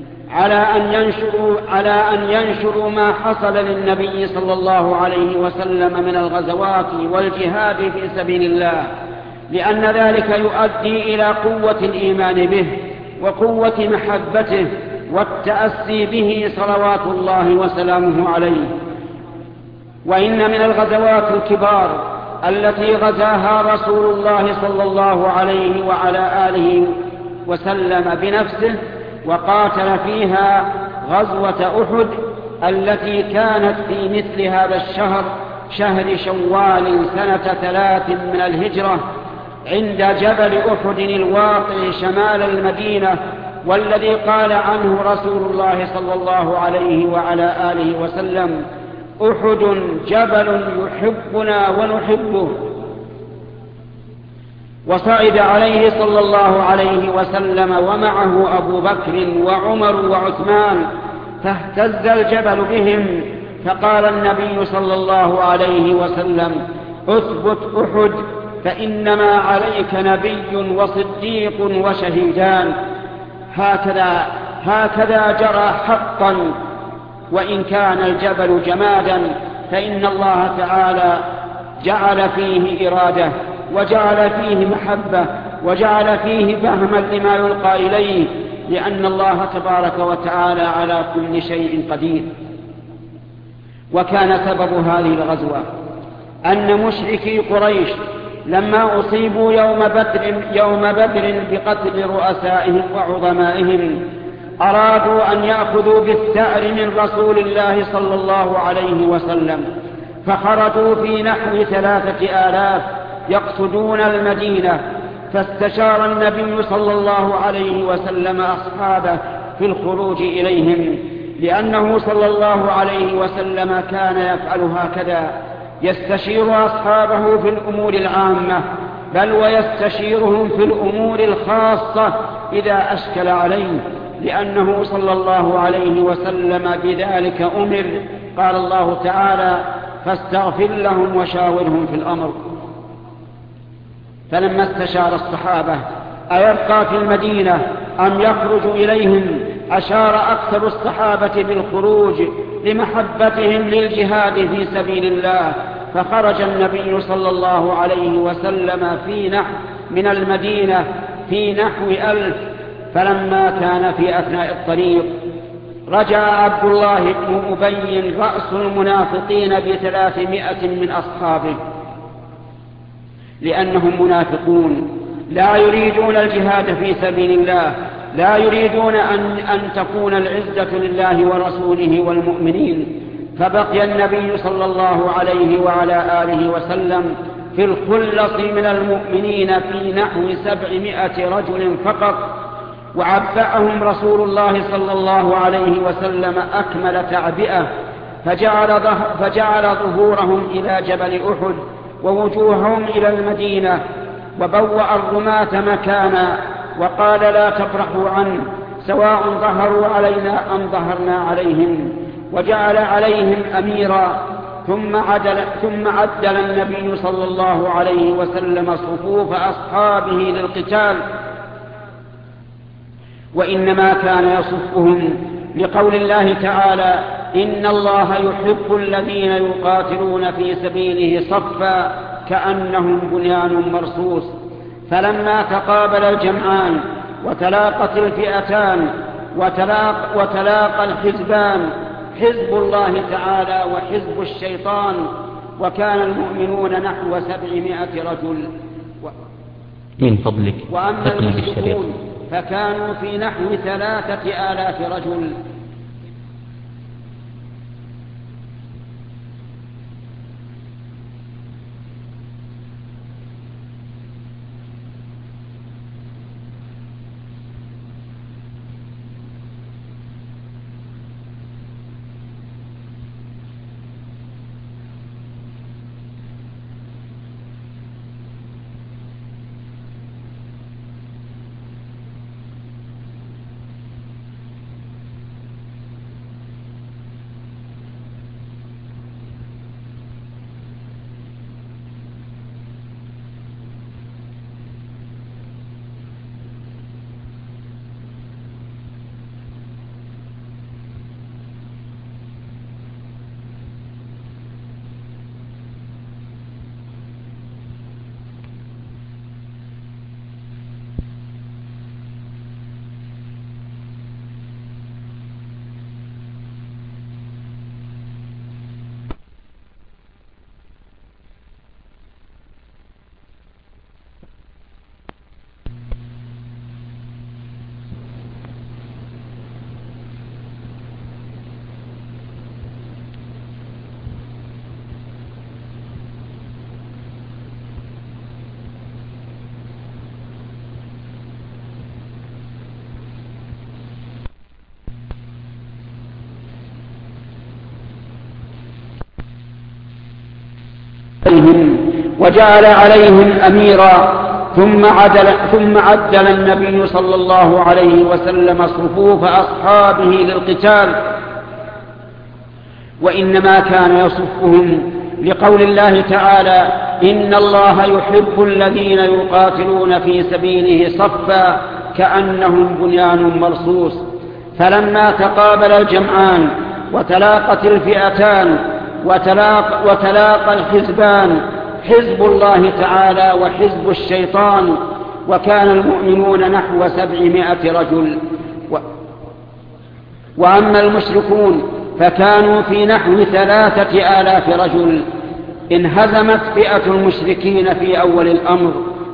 على أن ينشروا ما حصل للنبي صلى الله عليه وسلم من الغزوات والجهاد في سبيل الله، لأن ذلك يؤدي إلى قوة الإيمان به وقوة محبته والتأسي به صلوات الله وسلامه عليه. وإن من الغزوات الكبار التي غزاها رسول الله صلى الله عليه وعلى آله وسلم بنفسه وقاتل فيها غزوة أحد، التي كانت في مثل هذا الشهر، شهر شوال سنة 3 من الهجرة، عند جبل أحد الواقع شمال المدينة، والذي قال عنه رسول الله صلى الله عليه وعلى آله وسلم: أحد جبل يحبنا ونحبه. وصعد عليه صلى الله عليه وسلم ومعه أبو بكر وعمر وعثمان، فاهتز الجبل بهم، فقال النبي صلى الله عليه وسلم: اثبت أحد، فإنما عليك نبي وصديق وشهيدان. هكذا جرى حقا، وإن كان الجبل جمادا فإن الله تعالى جعل فيه إرادة، وجعل فيه محبة، وجعل فيه فهما لما يلقى إليه، لأن الله تبارك وتعالى على كل شيء قدير. وكان سبب هذه الغزوة أن مشركي قريش لما أصيبوا يوم بدر بقتل رؤسائهم وعظمائهم، أرادوا أن يأخذوا بالثأر من رسول الله صلى الله عليه وسلم، فخرجوا في نحو 3000 يقصدون المدينة، فاستشار النبي صلى الله عليه وسلم أصحابه في الخروج إليهم، لأنه صلى الله عليه وسلم كان يفعل هكذا، يستشير أصحابه في الأمور العامة، بل ويستشيرهم في الأمور الخاصة إذا أشكل عليه، لأنه صلى الله عليه وسلم بذلك أمر. قال الله تعالى: فاستغفر لهم وشاورهم في الأمر. فلما استشار الصحابة أيبقى في المدينة أم يخرج إليهم، أشار أكثر الصحابة بالخروج لمحبتهم للجهاد في سبيل الله، فخرج النبي صلى الله عليه وسلم من المدينة في نحو 1000. فلما كان في أثناء الطريق رجع عبد الله بن أبي رأس المنافقين ب300 من أصحابه، لأنهم منافقون لا يريدون الجهاد في سبيل الله، لا يريدون أن تكون العزة لله ورسوله والمؤمنين. فبقي النبي صلى الله عليه وعلى آله وسلم في الخلص من المؤمنين في نحو 700 رجل فقط، وعبأهم رسول الله صلى الله عليه وسلم أكمل تعبئة، فجعل ظهورهم إلى جبل أحد ووجوههم إلى المدينة، وبوأ الرماة مكانا، وقال: لا تبرحوا عنه، سواء ظهروا علينا أم ظهرنا عليهم. وجعل عليهم أميرا، ثم عدل النبي صلى الله عليه وسلم صفوف أصحابه للقتال، وإنما كان يصفهم لقول الله تعالى: إن الله يحب الذين يقاتلون في سبيله صفا كأنهم بنيان مرصوص. فلما تقابل الجمعان وتلاقت الفئتان وتلاقى الحزبان، حزب الله تعالى وحزب الشيطان، وكان المؤمنون نحو 700 رجل. من فضلك وأما المشركون فكانوا في نحو 3000 رجل. وجعل عليهم أميرا، ثم عدل النبي صلى الله عليه وسلم صفوف أصحابه للقتال، وإنما كان يصفهم لقول الله تعالى: إن الله يحب الذين يقاتلون في سبيله صفا كأنهم بنيان مرصوص. فلما تقابل الجمعان وتلاقت الفئتان وتلاقى الحزبان، حزب الله تعالى وحزب الشيطان، وكان المؤمنون نحو 700 رجل. وأما المشركون فكانوا في نحو 3000 رجل. انهزمت فئة المشركين في أول الأمر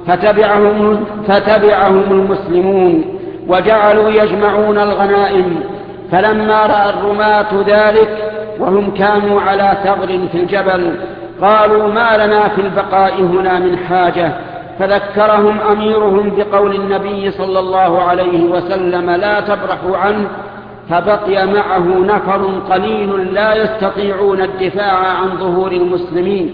فتبعهم المسلمون وجعلوا يجمعون الغنائم. فلما رأى الرماة ذلك وهم كانوا على ثغر في الجبل قالوا: ما لنا في البقاء هنا من حاجة. فذكرهم أميرهم بقول النبي صلى الله عليه وسلم: لا تبرحوا عنه. فبقي معه نفر قليل لا يستطيعون الدفاع عن ظهور المسلمين.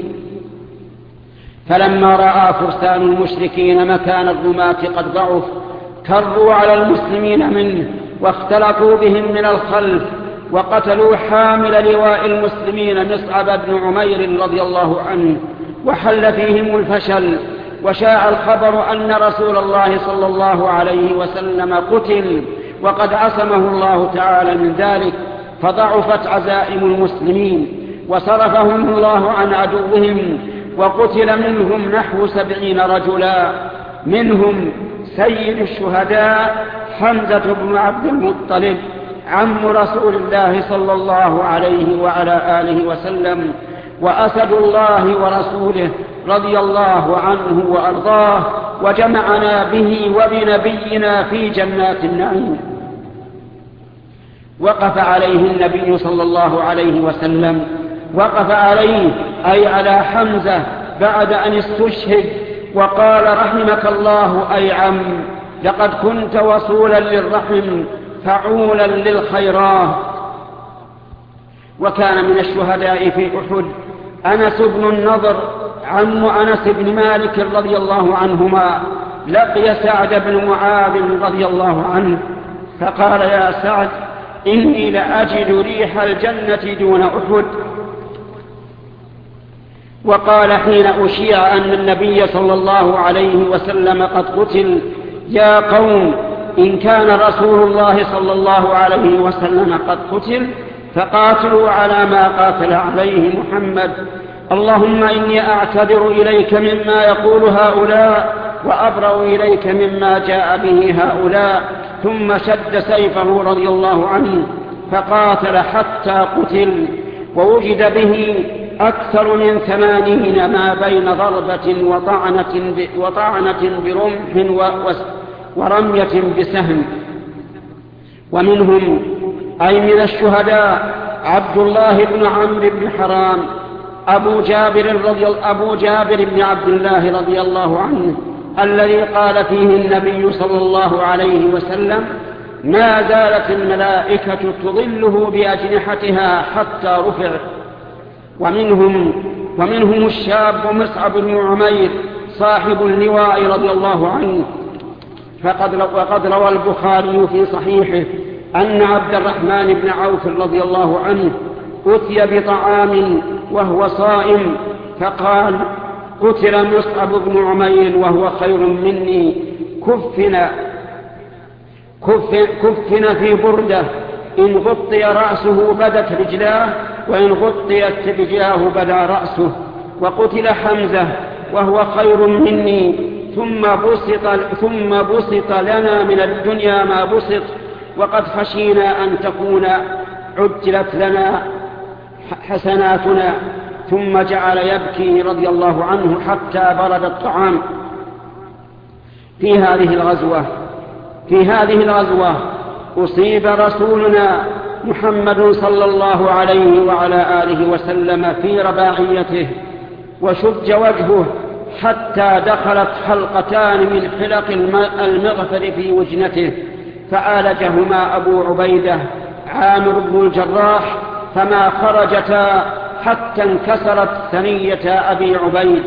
فلما رأى فرسان المشركين مكان الرماة قد ضعف كروا على المسلمين منه واختلطوا بهم من الخلف، وقتلوا حامل لواء المسلمين مصعب بن عمير رضي الله عنه، وحل فيهم الفشل. وشاع الخبر أن رسول الله صلى الله عليه وسلم قتل، وقد عصمه الله تعالى من ذلك، فضعفت عزائم المسلمين وصرفهم الله عن عدوهم، وقتل منهم نحو 70 رجلا، منهم سيد الشهداء حمزة بن عبد المطلب عم رسول الله صلى الله عليه وعلى آله وسلم، وأسد الله ورسوله رضي الله عنه وأرضاه، وجمعنا به وبنبينا في جنات النعيم. وقف عليه النبي صلى الله عليه وسلم، وقف عليه أي على حمزة بعد أن استشهد، وقال: رحمك الله أي عم، لقد كنت وصولا للرحم فعولا للخيرات. وكان من الشهداء في أحد أنس بن النضر عم أنس بن مالك رضي الله عنهما، لقي سعد بن معاذ رضي الله عنه فقال: يا سعد، إني لأجد ريح الجنة دون أحد. وقال حين أشيع أن النبي صلى الله عليه وسلم قد قتل: يا قوم، إن كان رسول الله صلى الله عليه وسلم قد قتل فقاتلوا على ما قاتل عليه محمد. اللهم إني أعتذر إليك مما يقول هؤلاء وأبرأ إليك مما جاء به هؤلاء. ثم شد سيفه رضي الله عنه فقاتل حتى قتل، ووجد به أكثر من 80 ما بين ضربة وطعنة برمح ورمية بسهم. ومنهم أي من الشهداء عبد الله بن عمرو بن حرام أبو جابر بن عبد الله رضي الله عنه، الذي قال فيه النبي صلى الله عليه وسلم: ما زالت الملائكة تظله بأجنحتها حتى رفع. ومنهم الشاب مصعب بن عمير صاحب اللواء رضي الله عنه، وقد روى البخاري في صحيحه أن عبد الرحمن بن عوف رضي الله عنه أتي بطعام وهو صائم فقال: قتل مصعب بن عمير وهو خير مني، كفن في بردة، إن غطي رأسه بدت رجلاه، وإن غطيت رجلاه بدا رأسه. وقتل حمزة وهو خير مني، ثم بسط لنا من الدنيا ما بسط، وقد خشينا أن تكون عجلت لنا حسناتنا. ثم جعل يبكي رضي الله عنه حتى برد الطعام. في هذه الغزوة أصيب رسولنا محمد صلى الله عليه وعلى آله وسلم في رباعيته، وشج وجهه حتى دخلت حلقتان من حلق المغفر في وجنته، فعالجهما أبو عبيدة عامر بن الجراح، فما خرجتا حتى انكسرت ثنية أبي عبيد.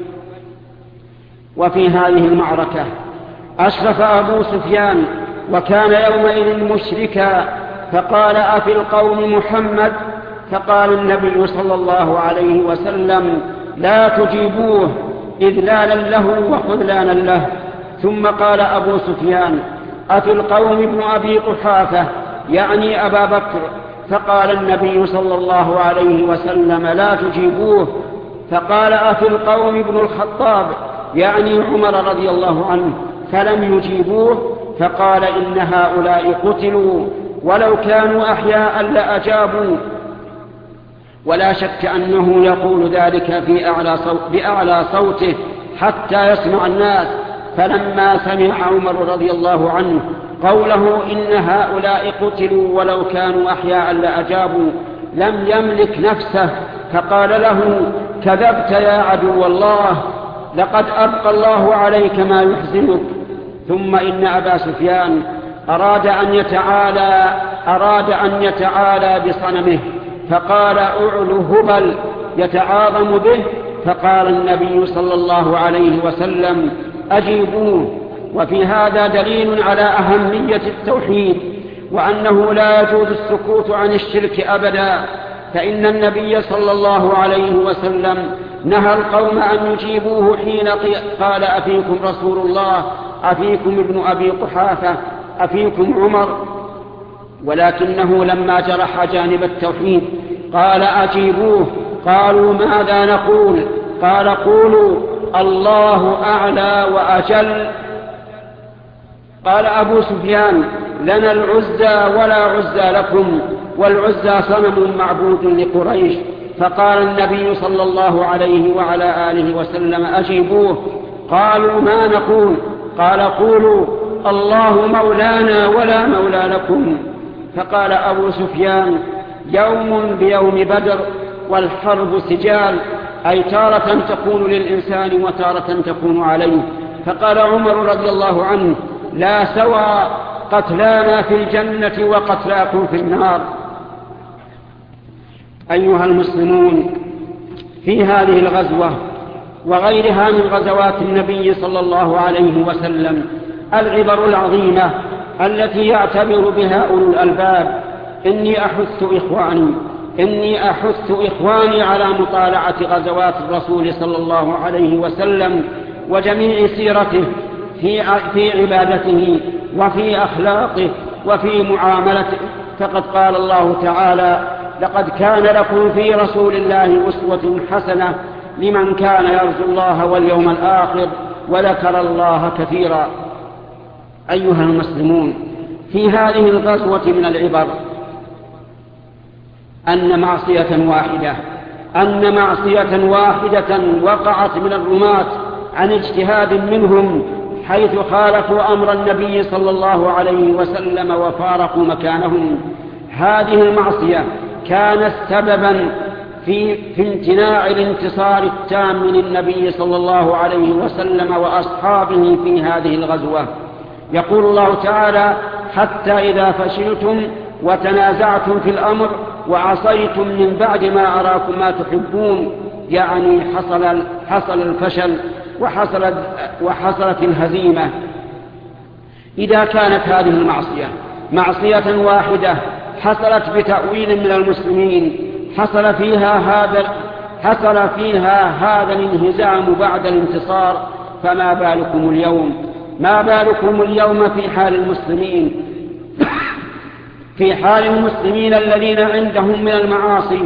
وفي هذه المعركة أشرف أبو سفيان، وكان يومئذ مشركا، فقال: أفي القوم محمد؟ فقال النبي صلى الله عليه وسلم: لا تجيبوه، إذلالا له وخذلانا له. ثم قال أبو سفيان: أفي القوم ابن أبي قحافة، يعني أبا بكر؟ فقال النبي صلى الله عليه وسلم: لا تجيبوه. فقال: أفي القوم ابن الخطاب، يعني عمر رضي الله عنه؟ فلم يجيبوه. فقال: إن هؤلاء قتلوا، ولو كانوا أحياء لأجابوا. ولا شك أنه يقول ذلك بأعلى صوته حتى يسمع الناس. فلما سمع عمر رضي الله عنه قوله: إن هؤلاء قتلوا ولو كانوا أحياء لأجابوا، لم يملك نفسه، فقال له: كذبت يا عدو الله، لقد أبقى الله عليك ما يحزنك. ثم إن أبا سفيان أراد أن يتعالى بصنمه، فقال: أعلو هبل يتعاظم به. فقال النبي صلى الله عليه وسلم: أجيبوه. وفي هذا دليل على أهمية التوحيد، وأنه لا يجوز السكوت عن الشرك أبدا، فإن النبي صلى الله عليه وسلم نهى القوم أن يجيبوه حين قال: أفيكم رسول الله؟ أفيكم ابن أبي قحافة؟ أفيكم عمر؟ ولكنه لما جرح جانب التوحيد قال: أجيبوه. قالوا: ماذا نقول؟ قال: قولوا: الله أعلى وأجل. قال أبو سفيان: لنا العزى ولا عزى لكم، والعزى صنم معبود لقريش. فقال النبي صلى الله عليه وعلى آله وسلم: أجيبوه. قالوا: ما نقول؟ قال: قولوا: الله مولانا ولا مولى لكم. فقال أبو سفيان: يوم بيوم بدر، والحرب سجال، أي تارة تكون للإنسان وتارة تكون عليه. فقال عمر رضي الله عنه: لا سوى، قتلانا في الجنة وقتلاكم في النار. أيها المسلمون، في هذه الغزوة وغيرها من غزوات النبي صلى الله عليه وسلم العبر العظيمة التي يعتبر بها أولو الألباب. إني أحث إخواني على مطالعة غزوات الرسول صلى الله عليه وسلم وجميع سيرته في عبادته وفي أخلاقه وفي معاملته. فقد قال الله تعالى: لقد كان لكم في رسول الله أسوة حسنة لمن كان يرجو الله واليوم الآخر وذكر الله كثيرا. أيها المسلمون، في هذه الغزوة من العبر أن معصية واحدة وقعت من الرماة عن اجتهاد منهم، حيث خالفوا أمر النبي صلى الله عليه وسلم وفارقوا مكانهم. هذه المعصية كانت سببا في امتناع الانتصار التام للنبي صلى الله عليه وسلم وأصحابه في هذه الغزوة. يقول الله تعالى: حتى إذا فشلتم وتنازعتم في الأمر وعصيتم من بعد ما أراكم ما تحبون، يعني حصل الفشل وحصلت الهزيمة. إذا كانت هذه المعصية معصية واحدة حصلت بتأويل من المسلمين، حصل فيها هذا الانهزام بعد الانتصار، فما بالكم اليوم في حال المسلمين الذين عندهم من المعاصي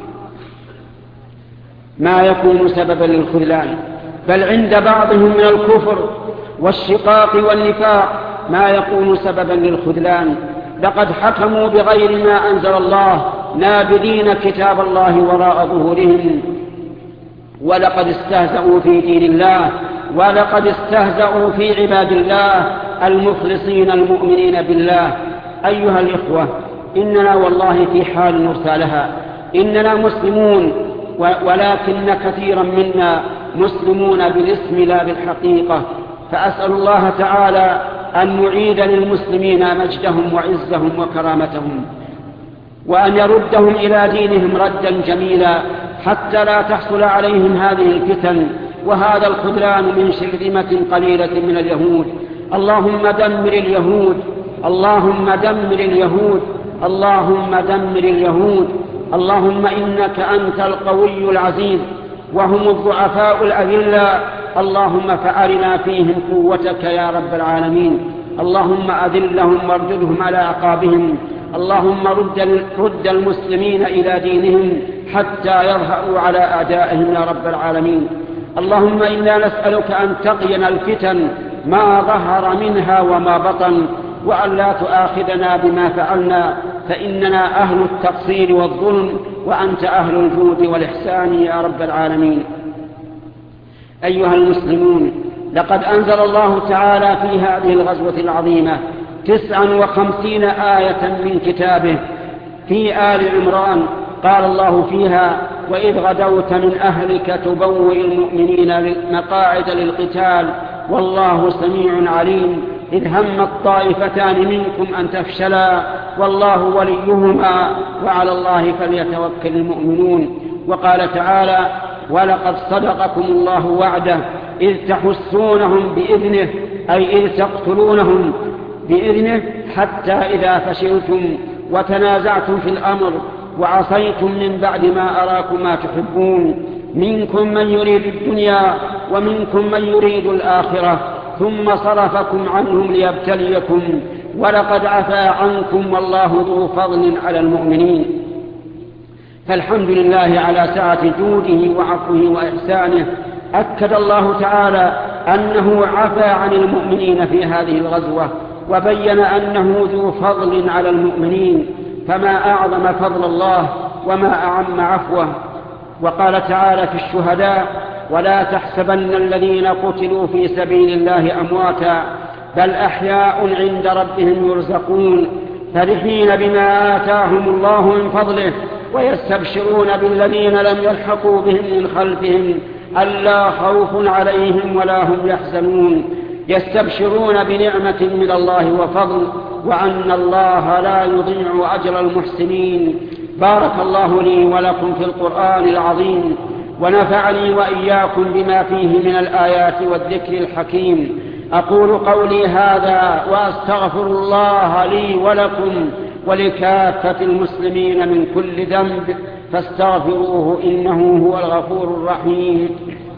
ما يكون سببا للخذلان، بل عند بعضهم من الكفر والشقاق والنفاق ما يكون سببا للخذلان. لقد حكموا بغير ما أنزل الله، نابذين كتاب الله وراء ظهورهم، ولقد استهزأوا في دين الله، ولقد استهزأوا في عباد الله المخلصين المؤمنين بالله. أيها الإخوة، إننا والله في حال نرثى لها. إننا مسلمون، ولكن كثيرا منا مسلمون بالاسم لا بالحقيقة. فأسأل الله تعالى أن يعيد للمسلمين مجدهم وعزهم وكرامتهم، وأن يردهم إلى دينهم ردا جميلا، حتى لا تحصل عليهم هذه الفتن وهذا الخذلان من شرذمة قليلة من اليهود. اللهم دمر اليهود، اللهم دمر اليهود، اللهم دمر اليهود. اللهم إنك أنت القوي العزيز وهم الضعفاء الأذلاء، اللهم فأرنا فيهم قوتك يا رب العالمين. اللهم أذلهم وارددهم على أعقابهم. اللهم رد المسلمين إلى دينهم حتى يظهروا على أعدائهم يا رب العالمين. اللهم إنا نسألك أن تقينا الفتن ما ظهر منها وما بطن، وأن لا تؤاخذنا بما فعلنا، فإننا أهل التقصير والظلم، وأنت أهل الجود والإحسان يا رب العالمين. أيها المسلمون، لقد أنزل الله تعالى في هذه الغزوة العظيمة 59 آية من كتابه. في آل عمران قال الله فيها: وإذ غدوت من أهلك تبوئ المؤمنين مقاعد للقتال والله سميع عليم، إذ هم الطائفتان منكم أن تفشلا والله وليهما وعلى الله فليتوكل المؤمنون. وقال تعالى: ولقد صدقكم الله وعده إذ تحسونهم بإذنه، أي إذ تقتلونهم بإذنه، حتى إذا فشلتم وتنازعتم في الأمر وعصيتم من بعد ما أراكم ما تحبون، منكم من يريد الدنيا ومنكم من يريد الآخرة، ثم صرفكم عنهم ليبتليكم، ولقد عفا عنكم والله ذو فضل على المؤمنين. فالحمد لله على سعة جوده وعفوه وإحسانه. أكد الله تعالى أنه عفا عن المؤمنين في هذه الغزوة، وبين أنه ذو فضل على المؤمنين، فما أعظم فضل الله وما أعم عفوه. وقال تعالى في الشهداء: ولا تحسبن الذين قتلوا في سبيل الله أمواتا بل أحياء عند ربهم يرزقون، فرحين بما آتاهم الله من فضله، ويستبشرون بالذين لم يلحقوا بهم من خلفهم ألا خوف عليهم ولا هم يحزنون، يستبشرون بنعمة من الله وفضل، وأن الله لا يضيع أجر المحسنين. بارك الله لي ولكم في القرآن العظيم، ونفعني وإياكم بما فيه من الآيات والذكر الحكيم. أقول قولي هذا وأستغفر الله لي ولكم ولكافة المسلمين من كل ذنب، فاستغفروه إنه هو الغفور الرحيم.